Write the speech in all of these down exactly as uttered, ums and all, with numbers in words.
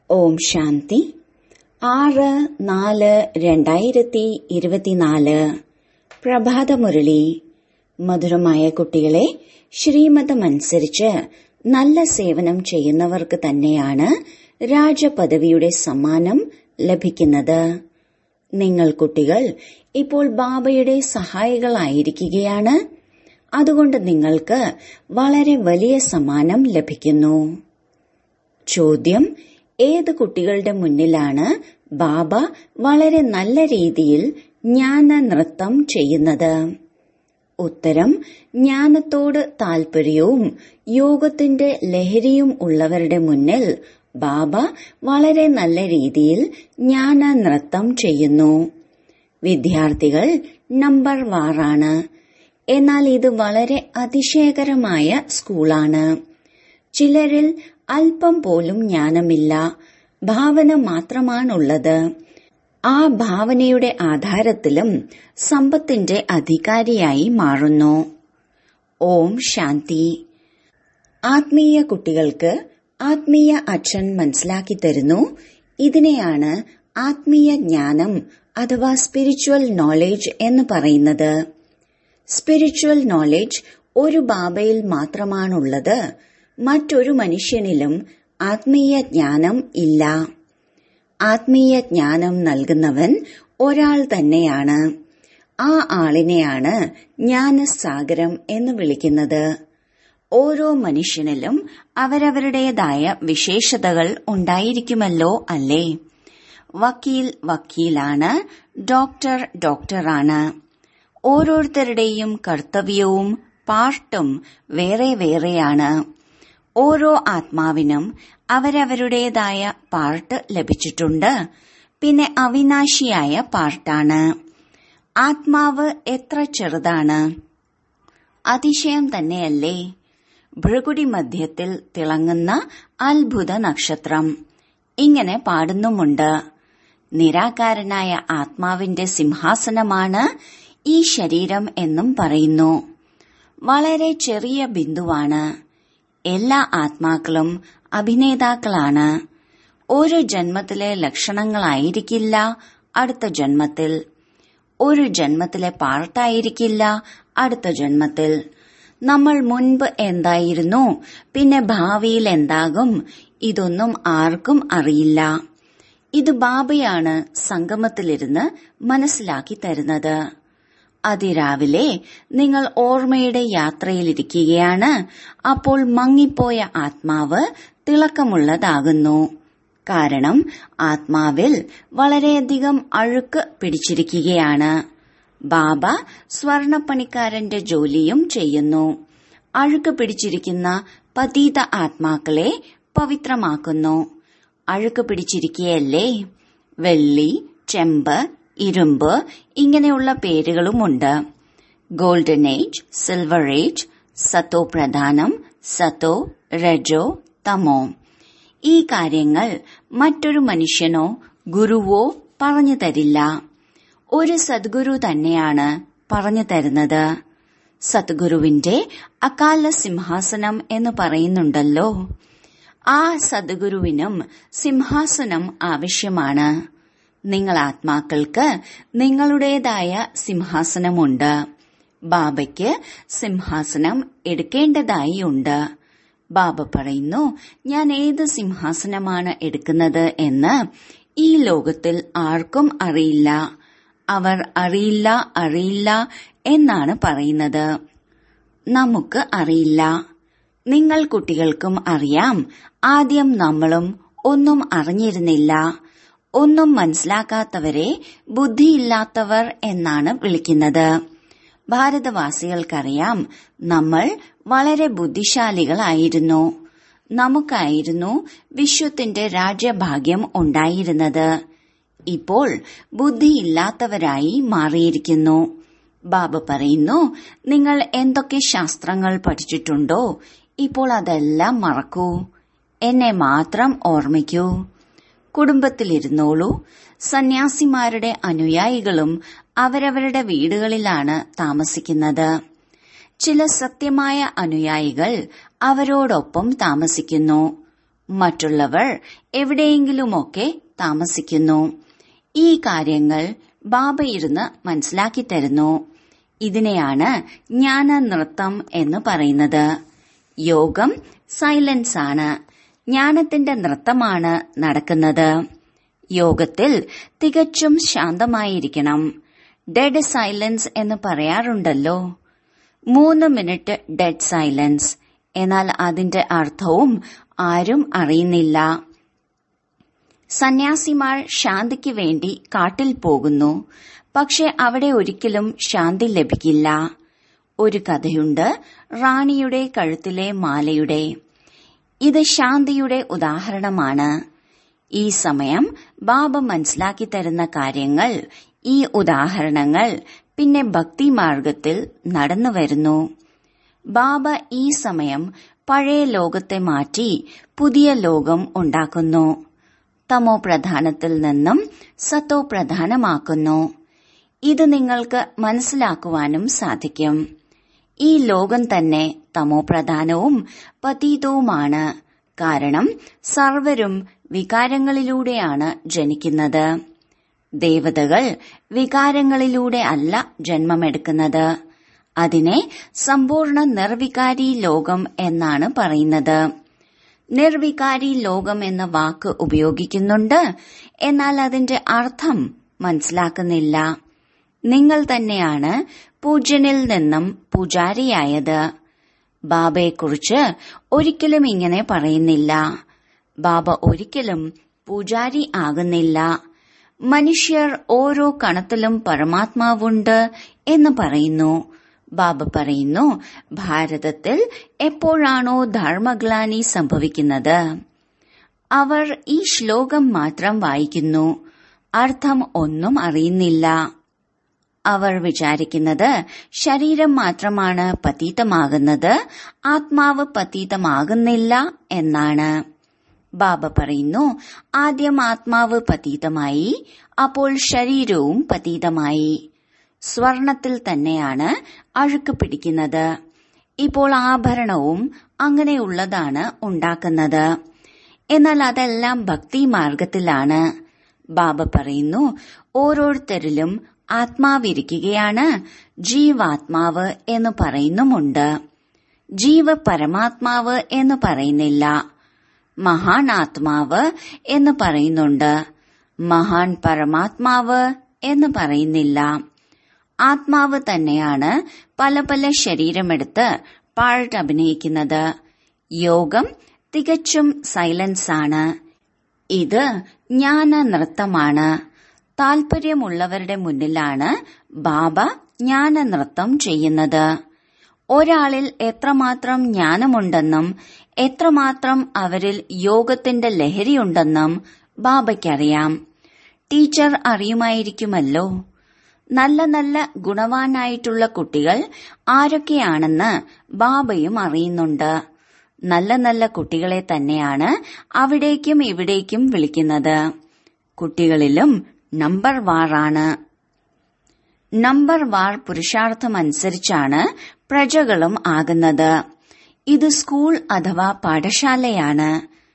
ഓം ശാന്തി. ആറ് നാല് രണ്ടായിരത്തി ഇരുപത്തിനാല് പ്രഭാതമുരളി. മധുരമായ കുട്ടികളെ, ശ്രീമതമനുസരിച്ച് നല്ല സേവനം ചെയ്യുന്നവർക്ക് തന്നെയാണ് രാജപദവിയുടെ സമ്മാനം ലഭിക്കുന്നത്. നിങ്ങൾ കുട്ടികൾ ഇപ്പോൾ ബാബയുടെ സഹായികളായിരിക്കുകയാണ്. അതുകൊണ്ട് നിങ്ങൾക്ക് വളരെ വലിയ സമ്മാനം ലഭിക്കുന്നു. ചോദ്യം: ഏത് കുട്ടികളുടെ മുന്നിലാണ് ബാബ വളരെ നല്ല രീതിയിൽ ജ്ഞാന നൃത്തം ചെയ്യുന്നത്? ഉത്തരം: ജ്ഞാനത്തോട് താൽപര്യവും യോഗത്തിന്റെ ലഹരിയും ഉള്ളവരുടെ മുന്നിൽ ബാബ വളരെ നല്ല രീതിയിൽ ജ്ഞാന നൃത്തം ചെയ്യുന്നു. വിദ്യാർത്ഥികൾ നമ്പർ വാറാണ്. എന്നാൽ ഇത് വളരെ അതിശയകരമായ സ്കൂളാണ്. ചിലരിൽ അല്പം പോലും ജ്ഞാനമില്ല, ഭാവന മാത്രമാണുള്ളത്. ആ ഭാവനയുടെ ആധാരത്തിലും സമ്പത്തിന്റെ അധികാരിയായി മാറുന്നു. ഓം ശാന്തി. ആത്മീയ കുട്ടികൾക്ക് ആത്മീയ അച്ഛൻ മനസ്സിലാക്കി തരുന്നു. ഇതിനെയാണ് ആത്മീയ ജ്ഞാനം അഥവാ സ്പിരിച്വൽ നോളേജ് എന്ന് പറയുന്നത്. സ്പിരിച്വൽ നോളേജ് ഒരു ബാബയിൽ മാത്രമാണുള്ളത്. മറ്റൊരു മനുഷ്യനിലും ആത്മീയ ജ്ഞാനം ഇല്ല. ആത്മീയ ജ്ഞാനം നൽകുന്നവൻ ഒരാൾ തന്നെയാണ്. ആ ആളിനെയാണ് ജ്ഞാനസാഗരം എന്ന് വിളിക്കുന്നത്. ഓരോ മനുഷ്യനിലും അവരവരുടേതായ വിശേഷതകൾ ഉണ്ടായിരിക്കുമല്ലോ, അല്ലേ? വക്കീൽ വക്കീലാണ്, ഡോക്ടർ ഡോക്ടറാണ്. ഓരോരുത്തരുടെയും കർത്തവ്യവും പാർട്ടും വേറെ വേറെയാണ്. ഓരോ ആത്മാവിനും അവരവരുടേതായ പാർട്ട് ലഭിച്ചിട്ടുണ്ട്. പിന്നെ അവിനാശിയായ പാർട്ടാണ്. ആത്മാവ് എത്ര ചെറുതാണ്! അതിശയം തന്നെയല്ലേ? ഭൃകുടി മധ്യത്തിൽ തിളങ്ങുന്ന അത്ഭുത നക്ഷത്രം. ഇങ്ങനെ പാടുന്നുമുണ്ട്: നിരാകാരനായ ആത്മാവിന്റെ സിംഹാസനമാണ് ഈ ശരീരം എന്നും പറയുന്നു. വളരെ ചെറിയ ബിന്ദുവാണ്. എല്ലാ ആത്മാക്കളും അഭിനേതാക്കളാണ്. ഒരു ജന്മത്തിലെ ലക്ഷണങ്ങളായിരിക്കില്ല അടുത്ത ജന്മത്തിൽ. ഒരു ജന്മത്തിലെ പാർട്ടായിരിക്കില്ല അടുത്ത ജന്മത്തിൽ. നമ്മൾ മുൻപ് എന്തായിരുന്നു, പിന്നെ ഭാവിയിൽ എന്താകും, ഇതൊന്നും ആർക്കും അറിയില്ല. ഇത് ബാബയാണ് സംഗമത്തിലിരുന്ന് മനസ്സിലാക്കി തരുന്നത്. അതിരാവിലെ നിങ്ങൾ ഓർമ്മയുടെ യാത്രയിലിരിക്കുകയാണ്. അപ്പോൾ മങ്ങിപ്പോയ ആത്മാവ് തിളക്കമുള്ളതാകുന്നു. കാരണം ആത്മാവിൽ വളരെയധികം അഴുക്ക് പിടിച്ചിരിക്കുകയാണ്. ബാബ സ്വർണപ്പണിക്കാരന്റെ ജോലിയും ചെയ്യുന്നു. അഴുക്ക് പിടിച്ചിരിക്കുന്ന പതീത ആത്മാക്കളെ പവിത്രമാക്കുന്നു. അഴുക്ക് പിടിച്ചിരിക്കുകയല്ലേ? വെള്ളി, ചെമ്പ്, ഇരുമ്പ് ഇങ്ങനെയുള്ള പേരുകളുമുണ്ട്. ഗോൾഡൻ ഏജ്, സിൽവർ ഏജ്, സത്തോ പ്രധാനം, സത്തോ, രജോ, തമോ. ഈ കാര്യങ്ങൾ മറ്റൊരു മനുഷ്യനോ ഗുരുവോ പറഞ്ഞു തരില്ല. ഒരു സദ്ഗുരു തന്നെയാണ് പറഞ്ഞു തരുന്നത്. സദ്ഗുരുവിന്റെ അകാല സിംഹാസനം എന്ന് പറയുന്നുണ്ടല്ലോ. ആ സദ്ഗുരുവിനും സിംഹാസനം ആവശ്യമാണ്. നിങ്ങൾ ആത്മാക്കൾക്ക് നിങ്ങളുടേതായ സിംഹാസനമുണ്ട്. ബാബയ്ക്ക് സിംഹാസനം എടുക്കേണ്ടതായി ഉണ്ട്. ബാബ പറയുന്നു, ഞാൻ ഏത് സിംഹാസനമാണ് എടുക്കുന്നത് എന്ന് ഈ ലോകത്തിൽ ആർക്കും അറിയില്ല. അവർ അറിയില്ല അറിയില്ല എന്നാണ് പറയുന്നത്. നമുക്ക് അറിയില്ല. നിങ്ങൾ കുട്ടികൾക്കും അറിയാം. ആദ്യം നമ്മളും ഒന്നും അറിഞ്ഞിരുന്നില്ല. ഒന്നും മനസ്സിലാക്കാത്തവരെ ബുദ്ധിയില്ലാത്തവർ എന്നാണ് വിളിക്കുന്നത്. ഭാരതവാസികൾക്കറിയാം, നമ്മൾ വളരെ ബുദ്ധിശാലികളായിരുന്നു. നമുക്കായിരുന്നു വിശ്വത്തിന്റെ രാജ്യഭാഗ്യം ഉണ്ടായിരുന്നത്. ഇപ്പോൾ ബുദ്ധിയില്ലാത്തവരായി മാറിയിരിക്കുന്നു. ബാബ പറയുന്നു, നിങ്ങൾ എന്തൊക്കെ ശാസ്ത്രങ്ങൾ പഠിച്ചിട്ടുണ്ടോ ഇപ്പോൾ അതെല്ലാം മറക്കൂ. എന്നെ മാത്രം ഓർമ്മിക്കൂ. കുടുംബത്തിലിരുന്നോളൂ. സന്യാസിമാരുടെ അനുയായികളും അവരവരുടെ വീടുകളിലാണ് താമസിക്കുന്നത്. ചില സത്യമായ അനുയായികൾ അവരോടൊപ്പം താമസിക്കുന്നു. മറ്റുള്ളവർ എവിടെയെങ്കിലുമൊക്കെ താമസിക്കുന്നു. ഈ കാര്യങ്ങൾ ബാബ ഇരുന്ന് മനസ്സിലാക്കി തരുന്നു. ഇതിനെയാണ് ജ്ഞാന നൃത്തം എന്ന് പറയുന്നത്. യോഗം സൈലൻസ് ആണ്. ജ്ഞാനത്തിന്റെ നൃത്തമാണ് നടക്കുന്നത്. യോഗത്തിൽ തികച്ചും ശാന്തമായിരിക്കണം. ഡെഡ് സൈലൻസ് എന്ന് പറയാറുണ്ടല്ലോ. മൂന്ന് മിനിറ്റ് ഡെഡ് സൈലൻസ്. എന്നാൽ അതിന്റെ അർത്ഥവും ആരും അറിയുന്നില്ല. സന്യാസിമാർ ശാന്തിക്ക് വേണ്ടി കാട്ടിൽ പോകുന്നു. പക്ഷെ അവിടെ ഒരിക്കലും ശാന്തി ലഭിക്കില്ല. ഒരു കഥയുണ്ട്, റാണിയുടെ കഴുത്തിലെ മാലയുടെ. ഇത് ശാന്തിയുടെ ഉദാഹരണമാണ്. ഈ സമയം ബാബ മനസ്സിലാക്കി തരുന്ന കാര്യങ്ങൾ, ഈ ഉദാഹരണങ്ങൾ പിന്നെ ഭക്തി മാർഗത്തിൽ നടന്നു വരുന്നു. ബാബ ഈ സമയം പഴയ ലോകത്തെ മാറ്റി പുതിയ ലോകം ഉണ്ടാക്കുന്നു. തമോ പ്രധാനത്തിൽ നിന്നും സത്തോ പ്രധാനമാക്കുന്നു. ഇത് നിങ്ങൾക്ക് മനസ്സിലാക്കുവാനും സാധിക്കും. ഈ ലോകം തന്നെ തമോ പ്രധാനവും പതീതവുമാണ്. കാരണം സർവരും വികാരങ്ങളിലൂടെയാണ് ജനിക്കുന്നത്. ദേവതകൾ വികാരങ്ങളിലൂടെ അല്ല ജന്മമെടുക്കുന്നത്. അതിനെ സമ്പൂർണ്ണ നിർവികാരി ലോകം എന്നാണ് പറയുന്നത്. നിർവികാരി ലോകം എന്ന വാക്ക് ഉപയോഗിക്കുന്നുണ്ട്, എന്നാൽ അതിന്റെ അർത്ഥം മനസ്സിലാക്കുന്നില്ല. നിങ്ങൾ തന്നെയാണ് പൂജ്യനിൽ നിന്നും പൂജാരിയായത്. ബാബയെക്കുറിച്ച് ഒരിക്കലും ഇങ്ങനെ പറയുന്നില്ല. ബാബ ഒരിക്കലും പൂജാരി ആകുന്നില്ല. മനുഷ്യർ ഓരോ കണത്തിലും പരമാത്മാവുണ്ട് എന്ന് പറയുന്നു. ബാബ പറയുന്നു, ഭാരതത്തിൽ എപ്പോഴാണോ ധർമ്മഗ്ലാനി സംഭവിക്കുന്നത്, അവർ ഈ ശ്ലോകം മാത്രം വായിക്കുന്നു, അർത്ഥം ഒന്നും അറിയുന്നില്ല. അവർ വിചാരിക്കുന്നത് ശരീരം മാത്രമാണ് പതീതമാകുന്നത്, ആത്മാവ് പതീതമാകുന്നില്ല എന്നാണ്. ബാബ പറയുന്നു, ആദ്യം ആത്മാവ് പതീതമായി, അപ്പോൾ ശരീരവും പതീതമായി. സ്വർണത്തിൽ തന്നെയാണ് അഴുക്ക് പിടിക്കുന്നത്. ഇപ്പോൾ ആഭരണവും അങ്ങനെയുള്ളതാണ് ഉണ്ടാക്കുന്നത്. എന്നാൽ അതെല്ലാം ഭക്തി മാർഗത്തിലാണ്. ബാബ പറയുന്നു, ഓരോരുത്തരിലും ആത്മാവിരിക്കുകയാണ്. ജീവാത്മാവ് എന്ന് പറയുന്നുമുണ്ട്. ജീവ പരമാത്മാവ് എന്ന് പറയുന്നില്ല. മഹാൻ ആത്മാവ് എന്ന് പറയുന്നുണ്ട്. മഹാൻ പരമാത്മാവ് എന്ന് പറയുന്നില്ല. ആത്മാവ് തന്നെയാണ് പല പല ശരീരമെടുത്ത് പാട്ട് അഭിനയിക്കുന്നത്. യോഗം തികച്ചും സൈലൻസ് ആണ്. ഇത് ജ്ഞാന നൃത്തമാണ്. താൽപര്യമുള്ളവരുടെ മുന്നിലാണ് ബാബ ജ്ഞാന നൃത്തം ചെയ്യുന്നത്. ഒരാളിൽ എത്രമാത്രം ജ്ഞാനമുണ്ടെന്നും എത്രമാത്രം അവരിൽ യോഗത്തിന്റെ ലഹരിയുണ്ടെന്നും ബാബയ്ക്കറിയാം. ടീച്ചർ അറിയുമായിരിക്കുമല്ലോ. നല്ല നല്ല ഗുണവാനായിട്ടുള്ള കുട്ടികൾ ആരൊക്കെയാണെന്ന് ബാബയും അറിയുന്നുണ്ട്. നല്ല നല്ല കുട്ടികളെ തന്നെയാണ് അവിടേക്കും ഇവിടേക്കും വിളിക്കുന്നത്. കുട്ടികളിലും നമ്പർ വാറാണ്. നമ്പർ വാർ പുരുഷാർത്ഥമനുസരിച്ചാണ് പ്രജകളും ആകുന്നത്. ഇത് സ്കൂൾ അഥവാ പാഠശാലയാണ്.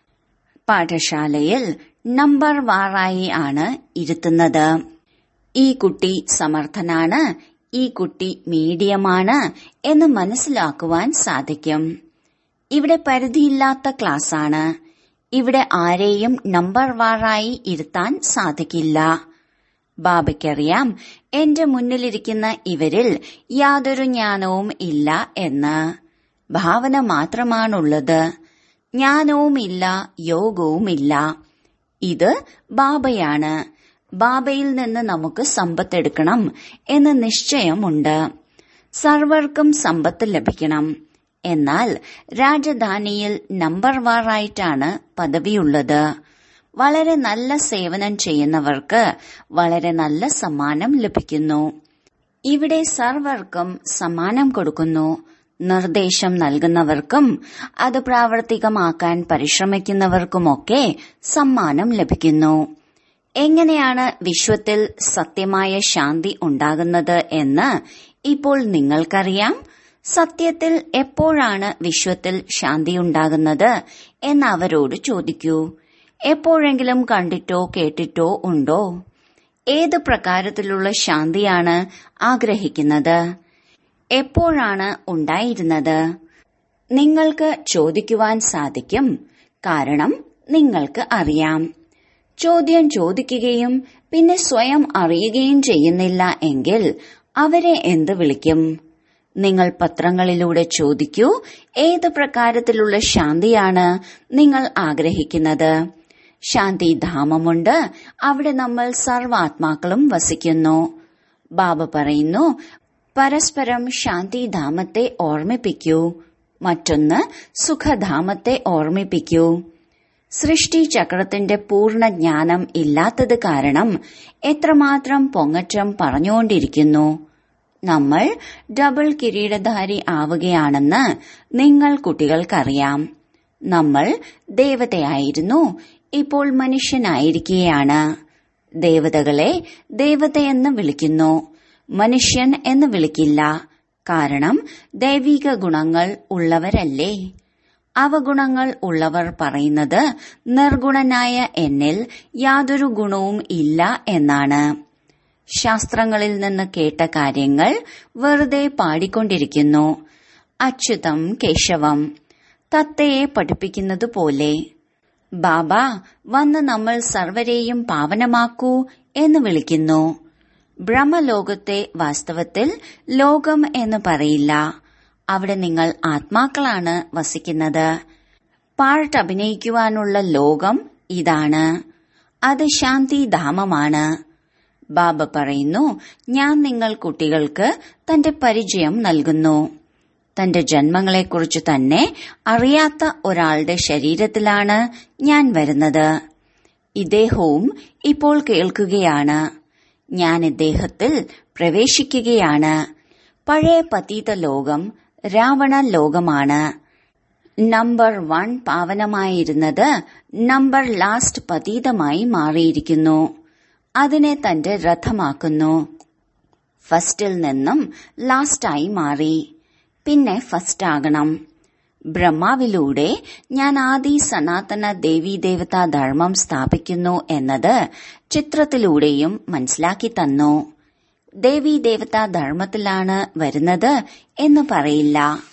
പാഠശാലയിൽ നമ്പർ വാറായി ആണ് ഇരുത്തുന്നത്. ഈ കുട്ടി സമർത്ഥനാണ്, ഈ കുട്ടി മീഡിയമാണ് എന്ന് മനസ്സിലാക്കുവാൻ സാധിക്കും. ഇവിടെ പരിധിയില്ലാത്ത ക്ലാസ്സാണ്. ഇവിടെ ആരെയും നമ്പർ വാറായി ഇരുത്താൻ സാധിക്കില്ല. ബാബയ്ക്കറിയാം എന്റെ മുന്നിലിരിക്കുന്ന ഇവരിൽ യാതൊരു ജ്ഞാനവും ഇല്ല എന്ന്. ഭാവന മാത്രമാണുള്ളത്. ജ്ഞാനവുമില്ല, യോഗവുമില്ല. ഇത് ബാബയാണ്. ബാബയിൽ നിന്ന് നമുക്ക് സമ്പത്തെടുക്കണം എന്ന നിശ്ചയമുണ്ട്. സർവർക്കും സമ്പത്ത് ലഭിക്കണം. എന്നാൽ രാജധാനിയിൽ നമ്പർ വാറായിട്ടാണ് പദവിയുള്ളത്. വളരെ നല്ല സേവനം ചെയ്യുന്നവർക്ക് വളരെ നല്ല സമ്മാനം ലഭിക്കുന്നു. ഇവിടെ സർവർക്കും സമ്മാനം കൊടുക്കുന്നു. നിർദ്ദേശം നൽകുന്നവർക്കും അത് പ്രാവർത്തികമാക്കാൻ പരിശ്രമിക്കുന്നവർക്കുമൊക്കെ സമ്മാനം ലഭിക്കുന്നു. എങ്ങനെയാണ് വിശ്വത്തിൽ സത്യമായ ശാന്തി ഉണ്ടാകുന്നത് എന്ന് ഇപ്പോൾ നിങ്ങൾക്കറിയാം. സത്യത്തിൽ എപ്പോഴാണ് വിശ്വത്തിൽ ശാന്തി ഉണ്ടാകുന്നത് എന്ന് അവരോട് ചോദിക്കൂ. എപ്പോഴെങ്കിലും കണ്ടിട്ടോ കേട്ടിട്ടോ ഉണ്ടോ? ഏത് പ്രകാരത്തിലുള്ള ശാന്തിയാണ് ആഗ്രഹിക്കുന്നത്? എപ്പോഴാണ് ഉണ്ടായിരുന്നത്? നിങ്ങൾക്ക് ചോദിക്കുവാൻ സാധിക്കും, കാരണം നിങ്ങൾക്ക് അറിയാം. ചോദ്യം ചോദിക്കുകയും പിന്നെ സ്വയം അറിയുകയും ചെയ്യുന്നില്ല എങ്കിൽ അവരെ എന്ത് വിളിക്കും? നിങ്ങൾ പത്രങ്ങളിലൂടെ ചോദിക്കൂ, ഏത് പ്രകാരത്തിലുള്ള ശാന്തിയാണ് നിങ്ങൾ ആഗ്രഹിക്കുന്നത്? ശാന്തിധാമമുണ്ട്, അവിടെ നമ്മൾ സർവാത്മാക്കളും വസിക്കുന്നു. ബാബ പറയുന്നു, പരസ്പരം ശാന്തിധാമത്തെ ഓർമ്മിപ്പിക്കൂ, മറ്റൊന്ന് സുഖധാമത്തെ ഓർമ്മിപ്പിക്കൂ. സൃഷ്ടി ചക്രത്തിന്റെ പൂർണ്ണ ജ്ഞാനം ഇല്ലാത്തത് കാരണം എത്രമാത്രം പൊങ്ങച്ചം പറഞ്ഞുകൊണ്ടിരിക്കുന്നു. നമ്മൾ ഡബിൾ കിരീടധാരി ആവുകയാണെന്ന് നിങ്ങൾ കുട്ടികൾക്കറിയാം. നമ്മൾ ദേവതയായിരുന്നു, ഇപ്പോൾ മനുഷ്യനായിരിക്കുകയാണ്. ദേവതകളെ ദേവതയെന്ന് വിളിക്കുന്നു, മനുഷ്യൻ എന്ന് വിളിക്കില്ല. കാരണം ദൈവിക ഗുണങ്ങൾ ഉള്ളവരല്ലേ. അവഗുണങ്ങൾ ഉള്ളവർ പറയുന്നത് നിർഗുണനായ എന്നിൽ യാതൊരു ഗുണവും ഇല്ല എന്നാണ്. ശാസ്ത്രങ്ങളിൽ നിന്ന് കേട്ട കാര്യങ്ങൾ വെറുതെ പാടിക്കൊണ്ടിരിക്കുന്നു. അച്യുതം കേശവം, തത്തയെ പഠിപ്പിക്കുന്നത് പോലെ. ബാബ വന്ന് നമ്മൾ സർവരെയും പാവനമാക്കൂ എന്ന് വിളിക്കുന്നു. ബ്രഹ്മലോകത്തെ വാസ്തവത്തിൽ ലോകം എന്ന് പറയില്ല. അവിടെ നിങ്ങൾ ആത്മാക്കളാണ് വസിക്കുന്നത്. പാർട്ട് അഭിനയിക്കുവാനുള്ള ലോകം ഇതാണ്. അത് ശാന്തിധാമമാണ്. ബാബ പറയുന്നു, ഞാൻ നിങ്ങൾ കുട്ടികൾക്ക് തന്റെ പരിചയം നൽകുന്നു. തന്റെ ജന്മങ്ങളെക്കുറിച്ച് തന്നെ അറിയാത്ത ഒരാളുടെ ശരീരത്തിലാണ് ഞാൻ വരുന്നത്. ഇദ്ദേഹവും ഇപ്പോൾ കേൾക്കുകയാണ്. ഞാൻ ഇദ്ദേഹത്തിൽ പ്രവേശിക്കുകയാണ്. പഴയ പതീത ലോകം രാവണ ലോകമാണ്. നമ്പർ വൺ പാവനമായിരുന്നത് നമ്പർ ലാസ്റ്റ് പതീതമായി മാറിയിരിക്കുന്നു. അതിനെ തന്റെ രഥമാക്കുന്നു. ഫസ്റ്റിൽ നിന്നും ലാസ്റ്റായി മാറി, പിന്നെ ഫസ്റ്റ് ആകണം. ബ്രഹ്മാവിലൂടെ ഞാൻ ആദി സനാതന ദേവീദേവതാ ധർമ്മം സ്ഥാപിക്കുന്നു എന്നത് ചിത്രത്തിലൂടെയും മനസ്സിലാക്കി തന്നു. ദേവീദേവതാ ധർമ്മത്തിലാണ് വരുന്നത് എന്ന് പറയില്ല.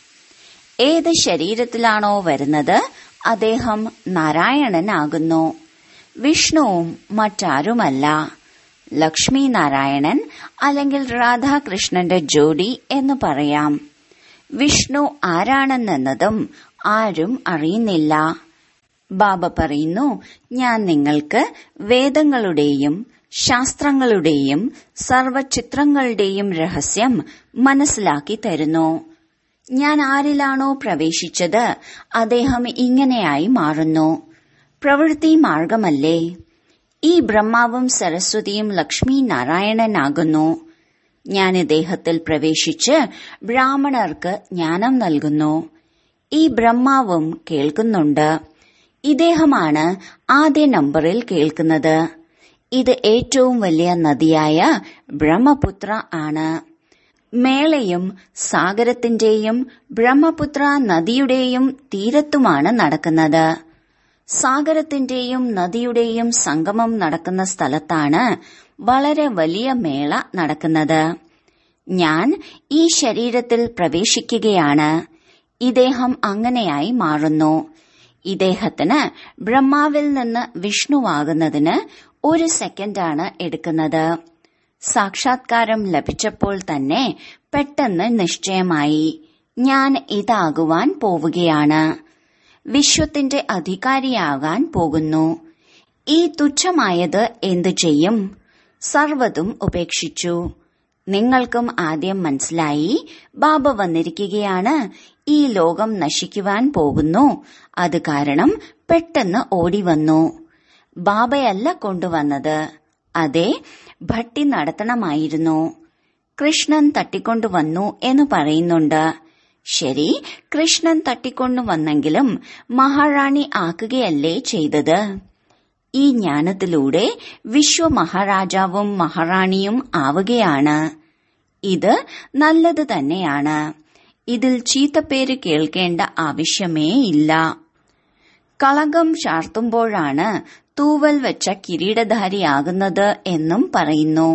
ഏത് ശരീരത്തിലാണോ വരുന്നത് അദ്ദേഹം നാരായണനാകുന്നു. വിഷ്ണുവും മറ്റാരുമല്ല. ലക്ഷ്മി നാരായണൻ അല്ലെങ്കിൽ രാധാകൃഷ്ണന്റെ ജോഡി എന്ന് പറയാം. വിഷ്ണു ആരാണെന്നതും ആരും അറിയുന്നില്ല. ബാബ പറയുന്നു, ഞാൻ നിങ്ങൾക്ക് വേദങ്ങളുടെയും ശാസ്ത്രങ്ങളുടെയും സർവചിത്രങ്ങളുടെയും രഹസ്യം മനസ്സിലാക്കി തരുന്നു. ഞാൻ ആരിലാണോ പ്രവേശിച്ചത് അദ്ദേഹം ഇങ്ങനെയായി മാറുന്നു. പ്രവൃത്തി മാർഗമല്ലേ. ഈ ബ്രഹ്മാവും സരസ്വതിയും ലക്ഷ്മി നാരായണനാകുന്നു. ഞാൻ ഇദ്ദേഹത്തിൽ പ്രവേശിച്ച് ബ്രാഹ്മണർക്ക് ജ്ഞാനം നൽകുന്നു. ഈ ബ്രഹ്മാവും കേൾക്കുന്നുണ്ട്. ഇദ്ദേഹമാണ് ആദ്യ നമ്പറിൽ കേൾക്കുന്നത്. ഇത് ഏറ്റവും വലിയ നദിയായ ബ്രഹ്മപുത്ര ആണ്. മേളയും സാഗരത്തിന്റെയും ബ്രഹ്മപുത്ര നദിയുടെയും തീരത്തുമാണ് നടക്കുന്നത്. സാഗരത്തിന്റെയും നദിയുടെയും സംഗമം നടക്കുന്ന സ്ഥലത്താണ് വളരെ വലിയ മേള നടക്കുന്നത്. ഞാൻ ഈ ശരീരത്തിൽ പ്രവേശിക്കുകയാണ്. ഇദ്ദേഹം അങ്ങനെയായി മാറുന്നു. ഇദ്ദേഹത്തിന് ബ്രഹ്മാവിൽ നിന്ന് വിഷ്ണുവാകുന്നതിന് ഒരു സെക്കൻഡാണ് എടുക്കുന്നത്. സാക്ഷാത്കാരം ലഭിച്ചപ്പോൾ തന്നെ പെട്ടെന്ന് നിശ്ചയമായി, ഞാൻ ഇതാകുവാൻ പോവുകയാണ്. വിശ്വത്തിന്റെ അധികാരിയാകാൻ പോകുന്നു. ഈ തുച്ഛമായത് എന്തു ചെയ്യും? സർവ്വതും ഉപേക്ഷിച്ചു. നിങ്ങൾക്കും ആദ്യം മനസ്സിലായി, ബാബ വന്നിരിക്കുകയാണ്. ഈ ലോകം നശിക്കുവാൻ പോകുന്നു. അത് കാരണം പെട്ടെന്ന് ഓടിവന്നു. ബാബയല്ല കൊണ്ടുവന്നത്. അതെ, ഭട്ടി നടത്തണമായിരുന്നു. കൃഷ്ണൻ തട്ടിക്കൊണ്ടുവന്നു എന്ന് പറയുന്നുണ്ട്. ശരി, കൃഷ്ണൻ തട്ടിക്കൊണ്ടുവന്നെങ്കിലും മഹാറാണി ആക്കുകയല്ലേ ചെയ്തത്. ഈ ജ്ഞാനത്തിലൂടെ വിശ്വമഹാരാജാവും മഹാറാണിയും ആവുകയാണ്. ഇത് നല്ലത് തന്നെയാണ്. ഇതിൽ ചീത്തപ്പേര് കേൾക്കേണ്ട ആവശ്യമേ ഇല്ല. കളങ്കം ചാർത്തുമ്പോഴാണ് തൂവൽ വെച്ച കിരീടധാരിയാകുന്നത് എന്നും പറയുന്നു.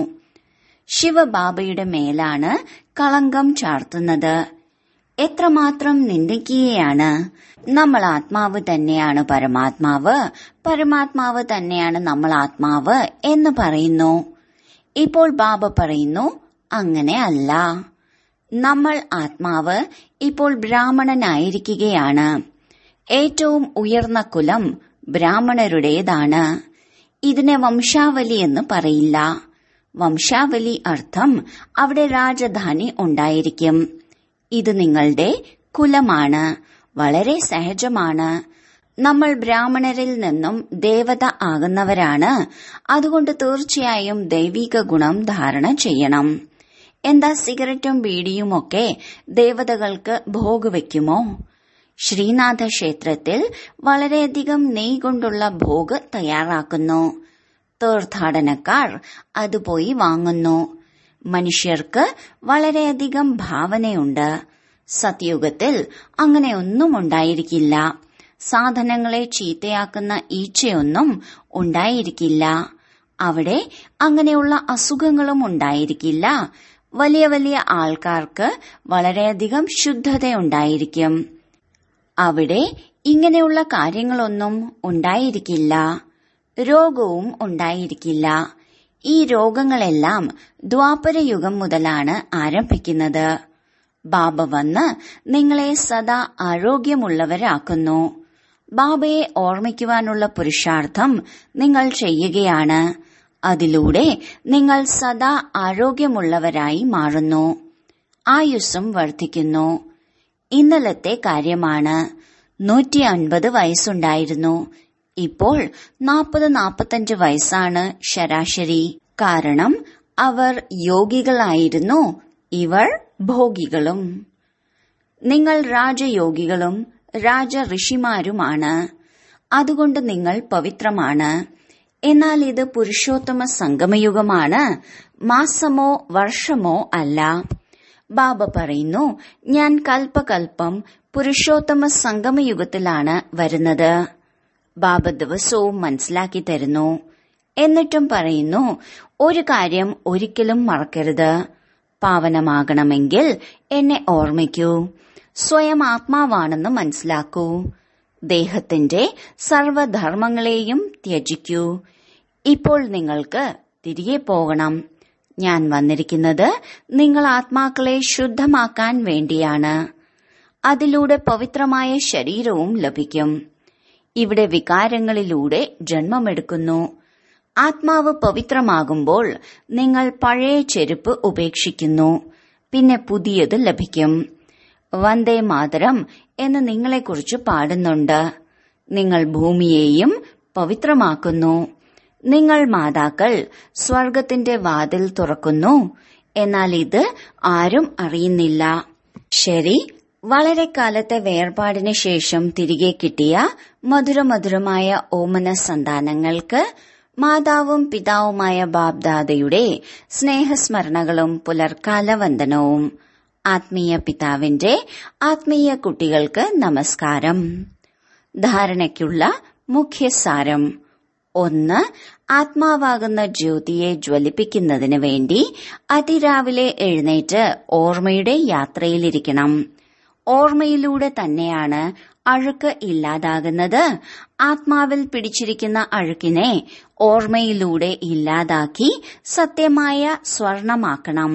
ശിവബാബയുടെ മേലാണ് കളങ്കം ചാർത്തുന്നത്. എത്രമാത്രം നിന്ദിക്കുകയാണ്. നമ്മൾ ആത്മാവ് തന്നെയാണ് പരമാത്മാവ്, പരമാത്മാവ് തന്നെയാണ് നമ്മൾ ആത്മാവ് എന്ന് പറയുന്നു. ഇപ്പോൾ ബാബ പറയുന്നു, അങ്ങനെ അല്ല. നമ്മൾ ആത്മാവ് ഇപ്പോൾ ബ്രാഹ്മണനായിരിക്കുകയാണ്. ഏറ്റവും ഉയർന്ന കുലം ബ്രാഹ്മണരുടേതാണ്. ഇതിനെ വംശാവലി എന്ന് പറയില്ല. വംശാവലി അർത്ഥം അവിടെ രാജധാനി ഉണ്ടായിരിക്കും. ഇത് നിങ്ങളുടെ കുലമാണ്. വളരെ സഹജമാണ്. നമ്മൾ ബ്രാഹ്മണരിൽ നിന്നും ദേവത ആകുന്നവരാണ്. അതുകൊണ്ട് തീർച്ചയായും ദൈവിക ഗുണം ധാരണ ചെയ്യണം. എന്താ സിഗരറ്റും ബീഡിയുമൊക്കെ ദേവതകൾക്ക് ഭോഗ് വയ്ക്കുമോ? ശ്രീനാഥ ക്ഷേത്രത്തിൽ വളരെയധികം നെയ് കൊണ്ടുള്ള ഭോഗ് തയ്യാറാക്കുന്നു. തീർത്ഥാടനക്കാർ അത് പോയി വാങ്ങുന്നു. മനുഷ്യർക്ക് വളരെയധികം ഭാവനയുണ്ട്. സത്യുഗത്തിൽ അങ്ങനെയൊന്നും ഉണ്ടായിരിക്കില്ല. സാധനങ്ങളെ ചീത്തയാക്കുന്ന ഈച്ചയൊന്നും ഉണ്ടായിരിക്കില്ല. അവിടെ അങ്ങനെയുള്ള അസുഖങ്ങളും ഉണ്ടായിരിക്കില്ല. വലിയ വലിയ ആൾക്കാർക്ക് വളരെയധികം ശുദ്ധതയുണ്ടായിരിക്കും. അവിടെ ഇങ്ങനെയുള്ള കാര്യങ്ങളൊന്നും ഉണ്ടായിരിക്കില്ല. രോഗവും ഉണ്ടായിരിക്കില്ല. ഈ രോഗങ്ങളെല്ലാം ദ്വാപരയുഗം മുതലാണ് ആരംഭിക്കുന്നത്. ബാബ വന്ന് നിങ്ങളെ സദാ ആരോഗ്യമുള്ളവരാക്കുന്നു. ബാബയെ ഓർമ്മിക്കുവാനുള്ള പുരുഷാർത്ഥം നിങ്ങൾ ചെയ്യുകയാണ്. അതിലൂടെ നിങ്ങൾ സദാ ആരോഗ്യമുള്ളവരായി മാറുന്നു. ആയുസ്സും വർദ്ധിക്കുന്നു. ഇന്നലത്തെ കാര്യമാണ്. നൂറ്റി അൻപത് വയസ്സുണ്ടായിരുന്നു. ഇപ്പോൾ നാൽപ്പത് നാൽപ്പത്തഞ്ച് വയസ്സാണ് ശരാശരി. കാരണം അവർ യോഗികളായിരുന്നു. ഇവർ ഭോഗികളും. നിങ്ങൾ രാജയോഗികളും രാജ ഋഷിമാരുമാണ്. അതുകൊണ്ട് നിങ്ങൾ പവിത്രമാണ്. എന്നാൽ ഇത് പുരുഷോത്തമ സംഗമയുഗമാണ്. മാസമോ വർഷമോ അല്ല. ബാബ പറയുന്നു, ഞാൻ കൽപ്പകൽപ്പം പുരുഷോത്തമ സംഗമയുഗത്തിലാണ് വരുന്നത്. ബാബ ദിവസവും മനസ്സിലാക്കി തരുന്നു. എന്നിട്ടും പറയുന്നു, ഒരു കാര്യം ഒരിക്കലും മറക്കരുത്. പാവനമാകണമെങ്കിൽ എന്നെ ഓർമ്മിക്കൂ. സ്വയം ആത്മാവാണെന്ന് മനസ്സിലാക്കൂ. ദേഹത്തിന്റെ സർവധർമ്മങ്ങളെയും ത്യജിക്കൂ. ഇപ്പോൾ നിങ്ങൾക്ക് തിരികെ പോകണം. ഞാൻ വന്നിരിക്കുന്നത് നിങ്ങൾ ആത്മാക്കളെ ശുദ്ധമാക്കാൻ വേണ്ടിയാണ്. അതിലൂടെ പവിത്രമായ ശരീരവും ലഭിക്കും. ഇവിടെ വികാരങ്ങളിലൂടെ ജന്മമെടുക്കുന്നു. ആത്മാവ് പവിത്രമാകുമ്പോൾ നിങ്ങൾ പഴയ ചെരുപ്പ് ഉപേക്ഷിക്കുന്നു. പിന്നെ പുതിയത് ലഭിക്കും. വന്ദേ മാതരം എന്ന് നിങ്ങളെക്കുറിച്ച് പാടുന്നുണ്ട്. നിങ്ങൾ ഭൂമിയെയും പവിത്രമാക്കുന്നു. നിങ്ങൾ മാതാക്കൾ സ്വർഗത്തിന്റെ വാതിൽ തുറക്കുന്നു. എന്നാൽ ഇത് ആരും അറിയുന്നില്ല. ശരി, വളരെ കാലത്തെ വേർപാടിന് ശേഷം തിരികെ കിട്ടിയ മധുരമധുരമായ ഓമന സന്താനങ്ങൾക്ക് മാതാവും പിതാവുമായ ബാബ്ദാദയുടെ സ്നേഹസ്മരണകളും പുലർക്കാല വന്ദനവും. ആത്മീയ പിതാവിന്റെ ആത്മീയ കുട്ടികൾക്ക് നമസ്കാരം. ധാരണയ്ക്കുള്ള മുഖ്യസാരം: ഒന്ന്, ആത്മാവാകുന്ന ജ്യോതിയെ ജ്വലിപ്പിക്കുന്നതിന് വേണ്ടി അതിരാവിലെ എഴുന്നേറ്റ് ഓർമ്മയുടെ യാത്രയിലിരിക്കണം. ഓർമ്മയിലൂടെ തന്നെയാണ് അഴുക്ക് ഇല്ലാതാകുന്നത്. ആത്മാവിൽ പിടിച്ചിരിക്കുന്ന അഴുക്കിനെ ഓർമ്മയിലൂടെ ഇല്ലാതാക്കി സത്യമായ സ്വർണമാക്കണം.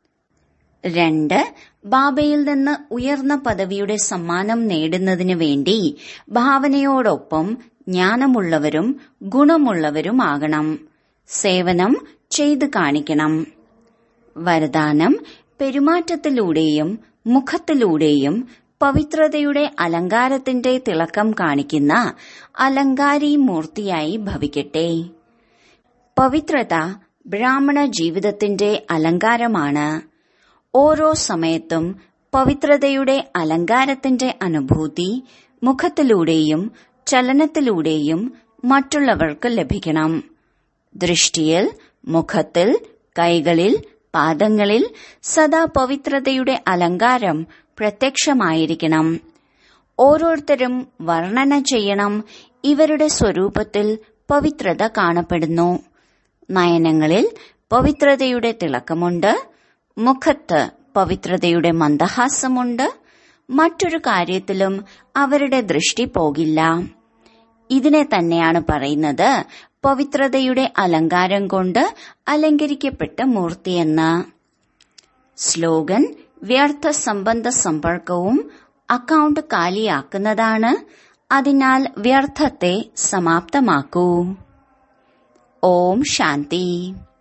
രണ്ട്, ബാബയിൽ നിന്ന് ഉയർന്ന പദവിയുടെ സമ്മാനം നേടുന്നതിനു വേണ്ടി ഭാവനയോടൊപ്പം ജ്ഞാനമുള്ളവരും ഗുണമുള്ളവരുമാകണം. സേവനം ചെയ്തു കാണിക്കണം. വരദാനം: പെരുമാറ്റത്തിലൂടെയും മുഖത്തിലൂടെയും പവിത്രതയുടെ അലങ്കാരത്തിന്റെ തിളക്കം കാണിക്കുന്ന അലങ്കാരി മൂർത്തിയായി ഭവിക്കട്ടെ. പവിത്രത ബ്രാഹ്മണ ജീവിതത്തിന്റെ അലങ്കാരമാണ്. ഓരോ സമയത്തും പവിത്രതയുടെ അലങ്കാരത്തിന്റെ അനുഭൂതി മുഖത്തിലൂടെയും ചലനത്തിലൂടെയും മറ്റുള്ളവർക്ക് ലഭിക്കണം. ദൃഷ്ടിയിൽ, മുഖത്തിൽ, കൈകളിൽ, പാദങ്ങളിൽ സദാ പവിത്രതയുടെ അലങ്കാരം പ്രത്യക്ഷമായിരിക്കണം. ഓരോരുത്തരും വർണ്ണന ചെയ്യണം. ഇവരുടെ സ്വരൂപത്തിൽ പവിത്രത കാണപ്പെടുന്നു. നയനങ്ങളിൽ പവിത്രതയുടെ തിളക്കമുണ്ട്. മുഖത്ത് പവിത്രതയുടെ മന്ദഹാസമുണ്ട്. മറ്റൊരു കാര്യത്തിലും അവരുടെ ദൃഷ്ടി പോകില്ല. ഇതിനെ തന്നെയാണ് പറയുന്നത് പവിത്രതയുടെ അലങ്കാരം കൊണ്ട് അലങ്കരിക്കപ്പെട്ട മൂർത്തിയെന്ന്. സ്ലോഗൻ: വ്യർത്ഥ സംബന്ധ സമ്പർക്കവും അക്കൗണ്ട് കാലിയാക്കുന്നതാണ്. അതിനാൽ വ്യർത്ഥത്തെ സമാപ്തമാക്കൂ. ഓം ശാന്തി.